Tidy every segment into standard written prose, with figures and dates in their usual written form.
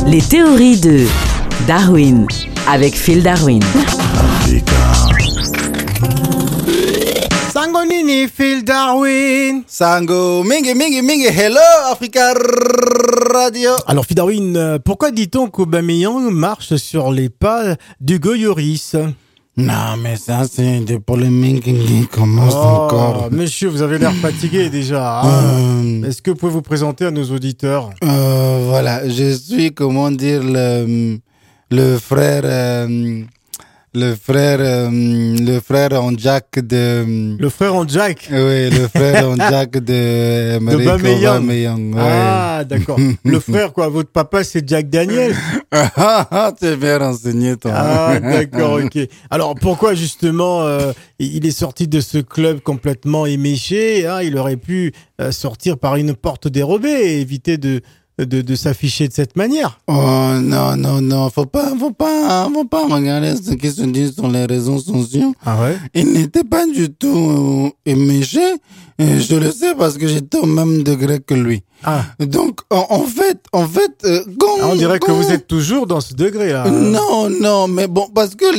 Les théories de Darwin avec Phil Darwin. Sango nini Phil Darwin. Sango mingi hello Africa Radio. Alors Phil Darwin, pourquoi dit-on qu'Aubameyang marche sur les pas d'Hugo Lloris? Non mais ça c'est des polémiques qui commencent encore. Monsieur, vous avez l'air fatigué déjà. Hein. Est-ce que vous pouvez vous présenter à nos auditeurs? Voilà, je suis le frère en Jack de... Le frère en Jack. Oui, le frère en Jack de Aubameyang. Ouais. Ah, d'accord. Le frère, quoi. Votre papa, c'est Jack Daniel. T'es bien renseigné, toi. Ah, d'accord, ok. Alors, pourquoi, justement, il est sorti de ce club complètement éméché, hein? Il aurait pu sortir par une porte dérobée et éviter de s'afficher de cette manière. Oh, non, faut pas regarder ce qui se dit sur les réseaux sociaux. Ah ouais? Il n'était pas du tout éméché. Je le sais parce que j'étais au même degré que lui. Ah. Donc, en fait, on dirait que vous êtes toujours dans ce degré-là. Non, mais bon, parce que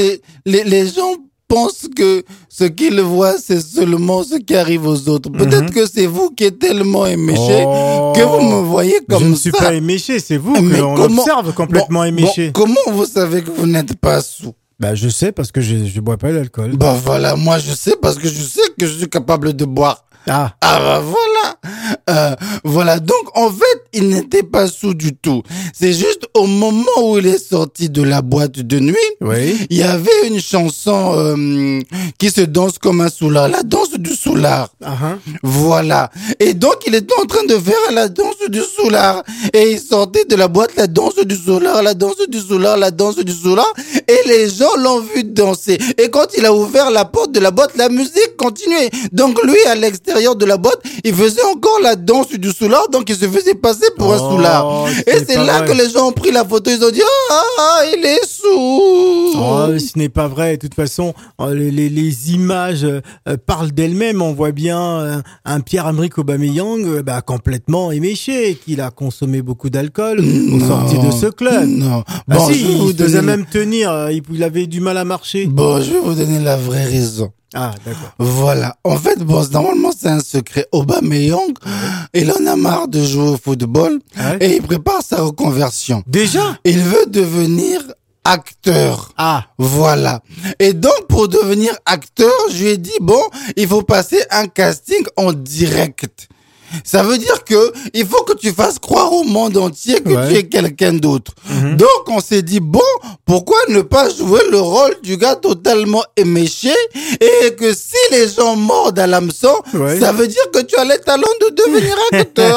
les gens pensent que ce qu'ils voient, c'est seulement ce qui arrive aux autres. Peut-être que c'est vous qui êtes tellement éméché que vous me voyez comme ça. Je ne suis pas éméché, c'est vous qu'on observe complètement éméché. Comment vous savez que vous n'êtes pas sous? Bah, je sais parce que je bois pas d'alcool. Bah voilà, moi je sais parce que je sais que je suis capable de boire. Ah bah voilà. Voilà, donc en fait, il n'était pas sous du tout. C'est juste au moment où il est sorti de la boîte de nuit, oui. Il y avait une chanson qui se danse comme un soulard, la danse du soulard. Voilà. Et donc il était en train de faire la danse du soulard. Et il sortait de la boîte, la danse du soulard, la danse du soulard, la danse du soulard. Et les gens l'ont vu danser. Et quand il a ouvert la porte de la boîte, la musique continuait. Donc lui, à l'extérieur de la boîte, il faisait encore la danse du soulard, donc il se faisait passer pour un soulard. Et c'est là que les gens ont pris la photo, ils ont dit il est sous. Ce n'est pas vrai. De toute façon, les images parlent d'elles-mêmes. On voit bien un Pierre-Emerick Aubameyang complètement éméché, qu'il a consommé beaucoup d'alcool au sorti de ce club. Non. Bon, il faisait même tenir. Il avait du mal à marcher. Bon, je vais vous donner la vraie raison. Ah, d'accord. Voilà. En fait, normalement, c'est un secret. Aubameyang, il en a marre de jouer au football et il prépare sa reconversion. Déjà? Il veut devenir acteur. Ah. Voilà. Et donc, pour devenir acteur, je lui ai dit, il faut passer un casting en direct. Ça veut dire que il faut que tu fasses croire au monde entier que tu es quelqu'un d'autre. Donc, on s'est dit, pourquoi ne pas jouer le rôle du gars totalement éméché et que si les gens mordent à l'hameçon, ça veut dire que tu as les talents de devenir acteur.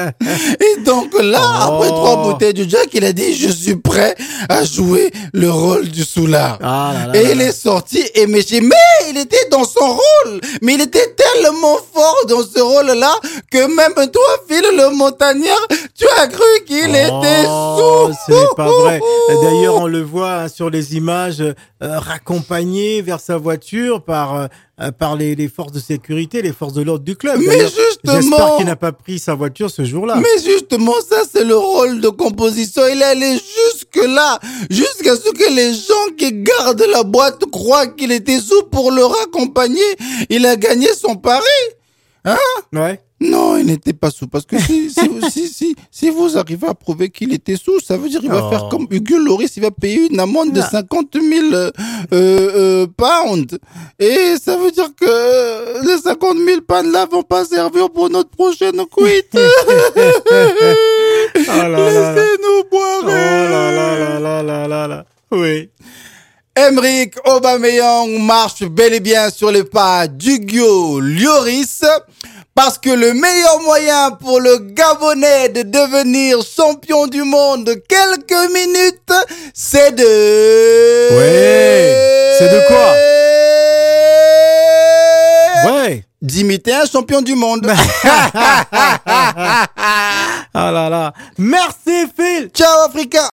Et donc là, après 3 bouteilles du Jack, il a dit, je suis prêt à jouer le rôle du soulard. Et il est sorti éméché. Mais il était dans son rôle. Mais il était tellement fort dans ce rôle-là que même toi, Phil le montagnard, tu as cru qu'il était sous. Ce n'est pas vrai. D'ailleurs, on le voit sur les images raccompagné vers sa voiture par les forces de sécurité, les forces de l'ordre du club. Mais justement, j'espère qu'il n'a pas pris sa voiture ce jour-là. Mais justement, ça c'est le rôle de composition. Il est allé jusque-là, jusqu'à ce que les gens qui gardent la boîte croient qu'il était sous pour le raccompagner. Il a gagné son pari. Hein? Ouais. Non, il n'était pas sous. Parce que si vous arrivez à prouver qu'il était sous, ça veut dire qu'il va faire comme Hugo Lloris, il va payer une amende de 50 000 pounds. Et ça veut dire que les 50 000 pounds là vont pas servir pour notre prochaine quit. Laissez-nous boire. Oh là. Oui. Emerick Aubameyang marche bel et bien sur les pas d'Hugo Lloris parce que le meilleur moyen pour le Gabonais de devenir champion du monde quelques minutes, c'est de... C'est de quoi? D'imiter un champion du monde. Ah là là. Merci Phil. Ciao Africa.